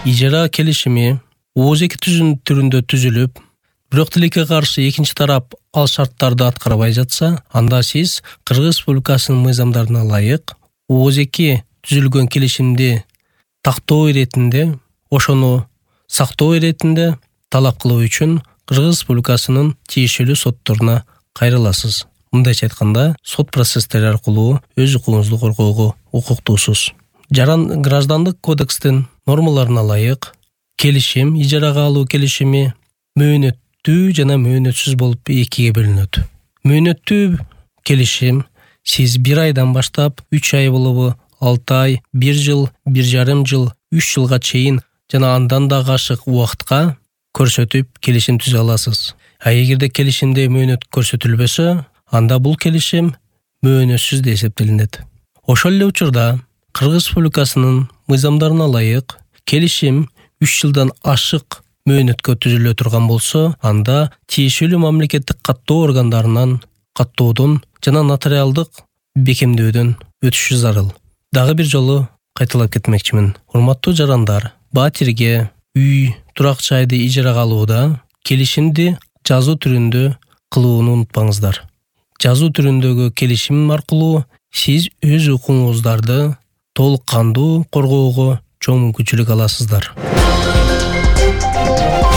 ижара келишими ОЗЕК түрүндө түзүлүп, бирок тилекке каршы экинчи тарап ал шарттарды аткарбай жатса, анда сиз Кыргыз Республикасынын мыйзамдарына ылайык ОЗЕК түзүлгөн келишимди тактоо иретинде, ошону сактоо иретинде талап кылуу үчүн Кыргыз Республикасынын тиешелүү сотторуна кайрыласыз. Мындайча айтканда, сот процесстери аркылуу өз укугуңузду коргоого укуктуусуз. Граждандык кодекстин нормаларына ылайык келишим, ижарага алуу келишими мөөнөттүү жана мөөнөтсүз болуп экиге бөлүнөт. Мөөнөттүү келишим сиз 1 айдан баштап 3 ай болобу, 6 ай, 1 жыл, 1,5 жыл, 3 жылга чейин жана андан да ашык убакытка көрсөтүп келишим түзө аласыз. Эгерде келишимде мөөнөт көрсөтүлбөсө, анда бул келишим мөөнөтсүз деп эсептелинет. Ошол эле учурда Кыргыз Республикасынын мыйзамдарына ылайык келишим 3 жылдан ашык мөөнөткө түзүлө турган болсо, анда тиешелүү мамлекеттик каттоо органдарынан каттоодон жана нотариалдык бекемдөөдөн өтүшү зарыл. Дагы бир жолу кайталап кетмекчимин. Урматтуу жарандар, батирге үй, турак жайды ижарага алууда келишимди жазуу түрүндө кылууну унутпаңыздар. Жазуу түрүндөгү келишим аркылуу сиз өз укугуңуздарды толук кандуу коргоого чоң мүмкүнчүлүк аласыздар.